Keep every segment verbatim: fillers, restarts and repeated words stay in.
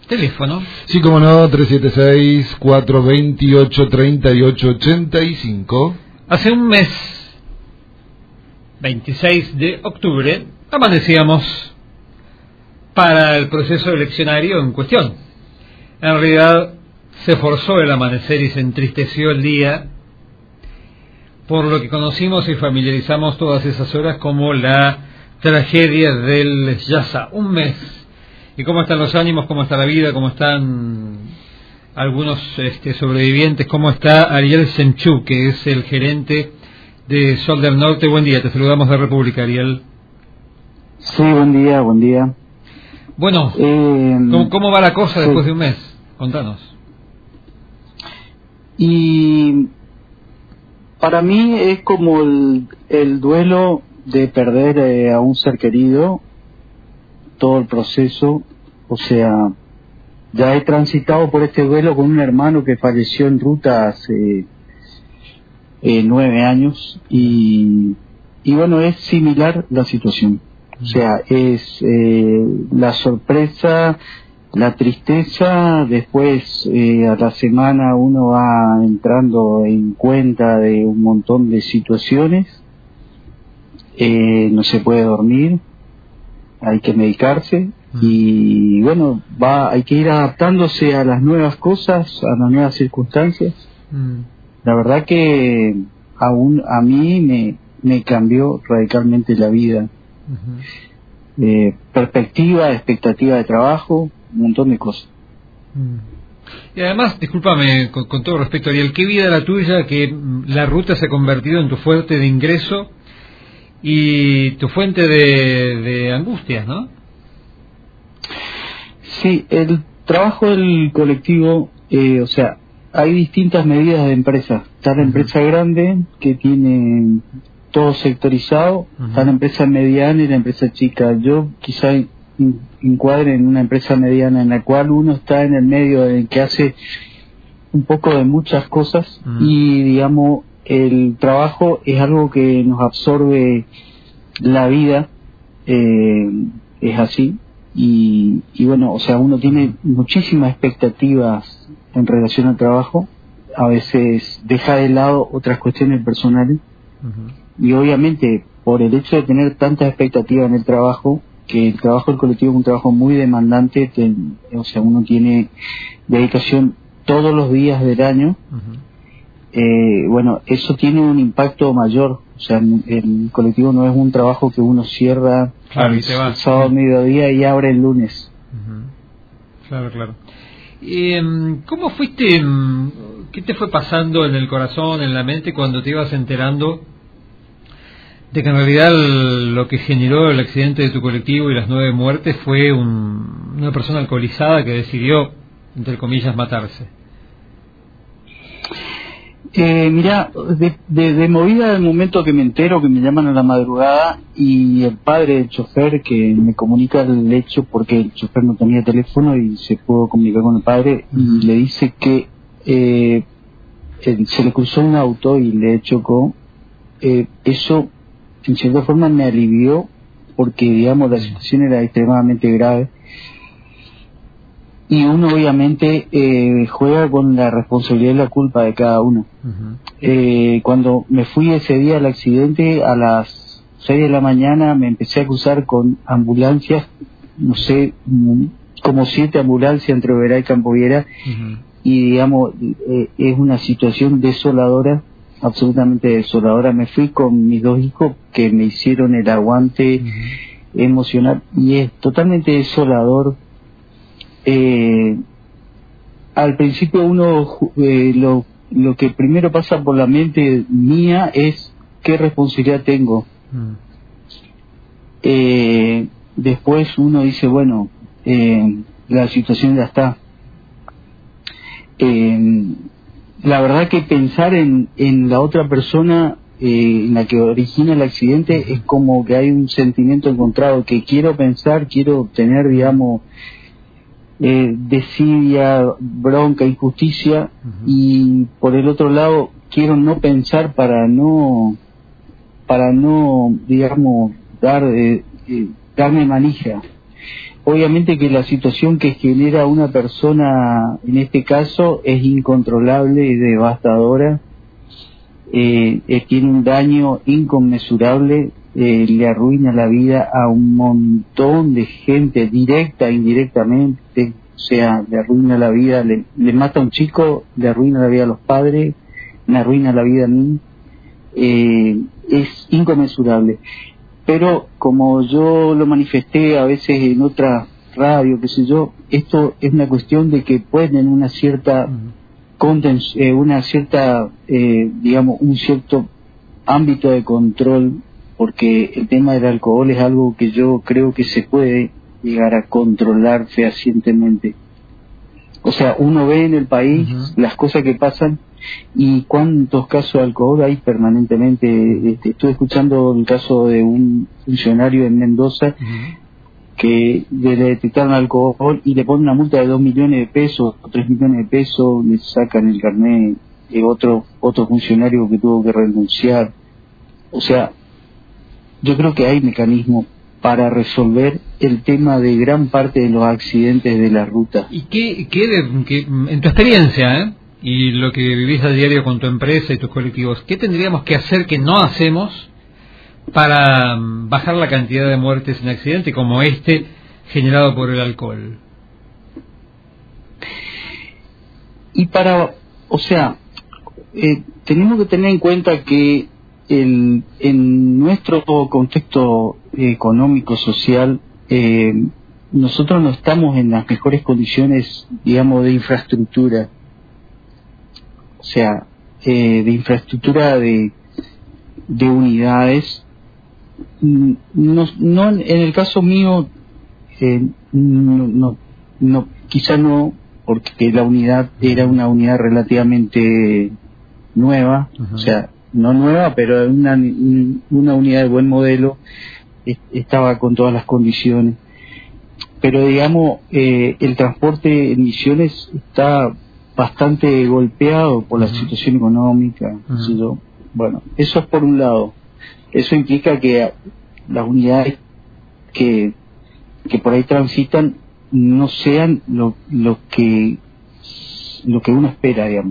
Teléfono. Sí, como no, tres siete seis, cuatro dos ocho, tres ocho ocho cinco. Hace un mes, veintiséis de octubre, amanecíamos para el proceso eleccionario en cuestión. En realidad, se forzó el amanecer y se entristeció el día, por lo que conocimos y familiarizamos todas esas horas como la tragedia del Yasa. Un mes. ¿Y cómo están los ánimos? ¿Cómo está la vida? ¿Cómo están algunos este, sobrevivientes? ¿Cómo está Ariel Senchuk, que es el gerente de Sol del Norte? Buen día, te saludamos de República, Ariel. Sí, buen día, buen día. Bueno, eh, ¿cómo, ¿cómo va la cosa sí. después de un mes? Contanos. Y para mí es como el, el duelo de perder eh, a un ser querido, todo el proceso, o sea, ya he transitado por este duelo con un hermano que falleció en ruta hace eh, nueve años y, y bueno, es similar la situación, o sea, es eh, la sorpresa, la tristeza, después eh, a la semana uno va entrando en cuenta de un montón de situaciones, eh, no se puede dormir, hay que medicarse y bueno, va, hay que ir adaptándose a las nuevas cosas, a las nuevas circunstancias. Mm. La verdad que aún a mí me, me cambió radicalmente la vida. Uh-huh. Eh, perspectiva, expectativa de trabajo, un montón de cosas. Y además, discúlpame, con, con todo respeto, Ariel, ¿qué vida la tuya que la ruta se ha convertido en tu fuente de ingreso y tu fuente de, de angustias, ¿no? Sí, el trabajo del colectivo, eh, o sea, hay distintas medidas de empresa. Está la empresa grande, que tiene todo sectorizado, uh-huh. Está la empresa mediana y la empresa chica. Yo quizá encuadre en una empresa mediana en la cual uno está en el medio, en el que hace un poco de muchas cosas, uh-huh. Y digamos, el trabajo es algo que nos absorbe la vida, eh, es así, y, y bueno, o sea, uno tiene muchísimas expectativas en relación al trabajo, a veces deja de lado otras cuestiones personales, uh-huh. Y obviamente por el hecho de tener tantas expectativas en el trabajo, que el trabajo del colectivo es un trabajo muy demandante, que, o sea, uno tiene dedicación todos los días del año, uh-huh. Eh, bueno, eso tiene un impacto mayor, o sea, el, el colectivo no es un trabajo que uno cierra claro, el, y te va. el sábado mediodía y abre el lunes. Uh-huh. Claro, claro. Eh, ¿Cómo fuiste, qué te fue pasando en el corazón, en la mente, cuando te ibas enterando de que en realidad el, lo que generó el accidente de tu colectivo y las nueve muertes fue un, una persona alcoholizada que decidió, entre comillas, matarse? Eh, mira, de, de, de movida del momento que me entero, que me llaman a la madrugada y el padre del chofer que me comunica el hecho, porque el chofer no tenía teléfono y se pudo comunicar con el padre, uh-huh. Y le dice que eh, eh, se le cruzó un auto y le chocó. Eh, eso en cierta forma me alivió porque, digamos, la situación era extremadamente grave. Y uno obviamente eh, juega con la responsabilidad y la culpa de cada uno. Uh-huh. Eh, cuando me fui ese día al accidente, a las seis de la mañana me empecé a cruzar con ambulancias, no sé, como siete ambulancias entre Oberá y Campoviera, uh-huh. Y digamos, eh, es una situación desoladora, absolutamente desoladora. Me fui con mis dos hijos que me hicieron el aguante uh-huh. emocional y es totalmente desolador. Eh, al principio uno eh, lo, lo que primero pasa por la mente mía es qué responsabilidad tengo. Mm. Eh, después uno dice, bueno, eh, la situación ya está. Eh, la verdad que pensar en, en la otra persona, eh, en la que origina el accidente, mm. es como que hay un sentimiento encontrado, que quiero pensar, quiero tener, digamos, Eh, desidia, bronca, injusticia, uh-huh. Y por el otro lado quiero no pensar para no para no digamos dar eh, eh, darme manija. obviamente que la situación que genera una persona en este caso es incontrolable y devastadora, eh, eh, tiene un daño inconmensurable, eh, le arruina la vida a un montón de gente, directa e indirectamente, o sea, le arruina la vida, le, le mata a un chico, le arruina la vida a los padres, me arruina la vida a mí, eh, es inconmensurable. Pero como yo lo manifesté a veces en otra radio, qué sé yo, esto es una cuestión de que pueden tener una cierta conten, eh, una cierta eh, digamos un cierto ámbito de control, porque el tema del alcohol es algo que yo creo que se puede llegar a controlar fehacientemente. O sea, uno ve en el país uh-huh. las cosas que pasan y cuántos casos de alcohol hay permanentemente. Este, estuve escuchando el caso de un funcionario en Mendoza uh-huh. que le detectaron alcohol y le ponen una multa de dos millones de pesos o tres millones de pesos, le sacan el carnet de otro otro funcionario que tuvo que renunciar. O sea, yo creo que hay mecanismos para resolver el tema de gran parte de los accidentes de la ruta. ¿Y qué, qué, de, qué en tu experiencia, eh, y lo que vivís a diario con tu empresa y tus colectivos, qué tendríamos que hacer que no hacemos para bajar la cantidad de muertes en accidentes como este generado por el alcohol? Y para, o sea, eh, tenemos que tener en cuenta que el, en nuestro contexto económico, social, eh, nosotros no estamos en las mejores condiciones, digamos, de infraestructura. O sea, eh, de infraestructura de, de unidades. No, no en el caso mío, eh, no, no, no, quizá no, porque la unidad era una unidad relativamente nueva, uh-huh. o sea, no nueva, pero una, una unidad de buen modelo, estaba con todas las condiciones. Pero digamos, eh, el transporte en Misiones está bastante golpeado por la uh-huh. situación económica. Uh-huh. ¿sí? Bueno, eso es por un lado. Eso implica que las unidades que, que por ahí transitan no sean lo, lo que lo que uno espera, digamos.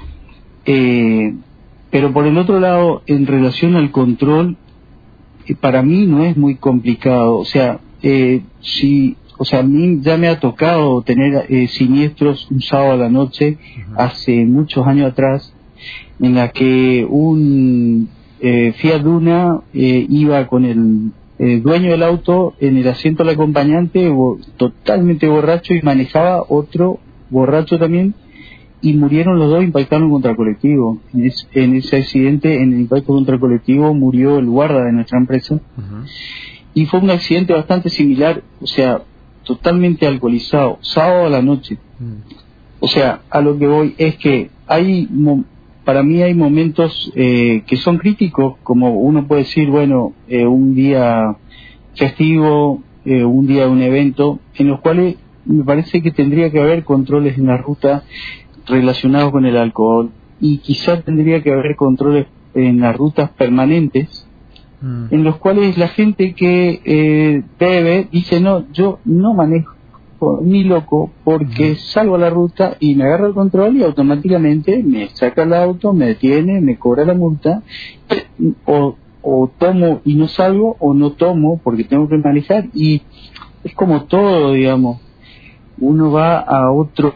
Eh, pero por el otro lado, en relación al control, eh, para mí no es muy complicado. O sea, eh, si, o sea, a mí ya me ha tocado tener eh, siniestros un sábado a la noche, uh-huh. hace muchos años atrás, en la que un eh, Fiat Duna eh, iba con el eh, dueño del auto en el asiento del acompañante, bo- totalmente borracho, y manejaba otro borracho también, y murieron los dos, impactaron contra el colectivo. En, es, en ese accidente, en el impacto contra el colectivo, murió el guarda de nuestra empresa. Uh-huh. Y fue un accidente bastante similar, o sea, totalmente alcoholizado, sábado a la noche. Uh-huh. O sea, a lo que voy es que hay, para mí hay momentos eh, que son críticos, como uno puede decir, bueno, eh, un día festivo, eh, un día de un evento, en los cuales me parece que tendría que haber controles en la ruta relacionados con el alcohol, y quizá tendría que haber controles en las rutas permanentes, mm. en los cuales la gente que eh, bebe dice, no, yo no manejo ni loco, porque mm. salgo a la ruta y me agarra el control y automáticamente me saca el auto, me detiene, me cobra la multa, o, o tomo y no salgo, o no tomo porque tengo que manejar. Y es como todo, digamos, uno va a otro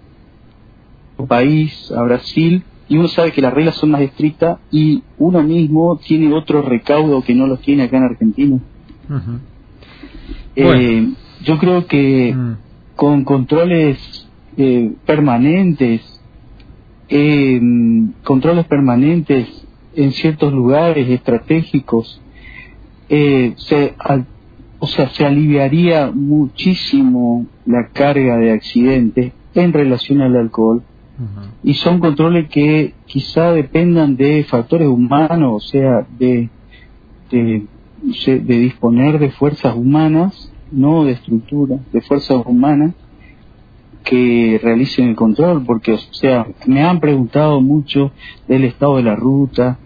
país, a Brasil, y uno sabe que las reglas son más estrictas, y uno mismo tiene otro recaudo que no los tiene acá en Argentina. Uh-huh. eh, bueno. Yo creo que uh-huh. con controles eh, permanentes, eh, controles permanentes en ciertos lugares estratégicos, eh, se, al, o sea, se aliviaría muchísimo la carga de accidentes en relación al alcohol. Uh-huh. Y son controles que quizá dependan de factores humanos, o sea, de, de, de disponer de fuerzas humanas, no de estructura, de fuerzas humanas que realicen el control, porque, o sea, me han preguntado mucho del estado de la ruta,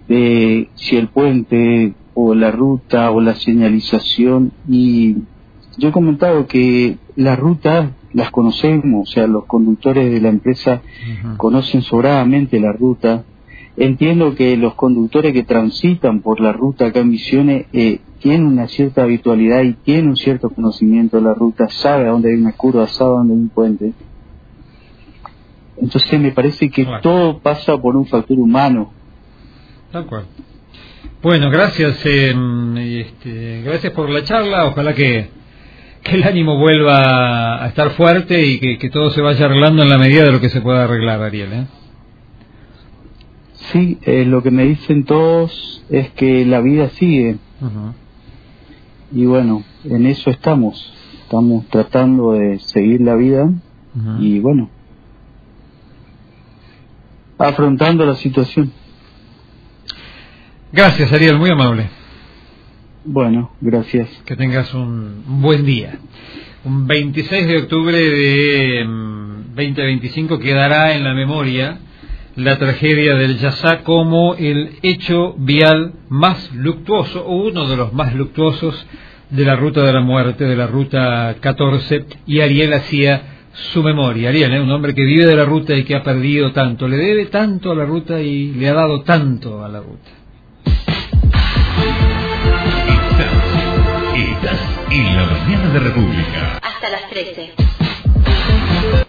de si el puente o la ruta o la señalización, y yo he comentado que las rutas las conocemos, o sea, los conductores de la empresa uh-huh. conocen sobradamente la ruta. Entiendo que los conductores que transitan por la ruta acá en Misiones eh, tienen una cierta habitualidad y tienen un cierto conocimiento de la ruta, sabe a dónde hay una curva, sabe a dónde hay un puente. Entonces me parece que bueno. todo pasa por un factor humano. Tal cual. Bueno, gracias, eh, este, gracias por la charla. Ojalá que, que el ánimo vuelva a estar fuerte y que, que todo se vaya arreglando en la medida de lo que se pueda arreglar, Ariel, ¿eh? Sí, eh, lo que me dicen todos es que la vida sigue. Uh-huh. Y bueno, en eso estamos. Estamos tratando de seguir la vida uh-huh. y bueno, afrontando la situación. Gracias, Ariel, muy amable. Bueno, gracias. Que tengas un buen día. Un veintiséis de octubre de veinte veinticinco quedará en la memoria la tragedia del Yasá como el hecho vial más luctuoso, o uno de los más luctuosos de la ruta de la muerte, de la ruta catorce, y Ariel hacía su memoria. Ariel, ¿eh? Un hombre que vive de la ruta y que ha perdido tanto, le debe tanto a la ruta y le ha dado tanto a la ruta. Estás, estás en la mañana de República. Hasta las trece.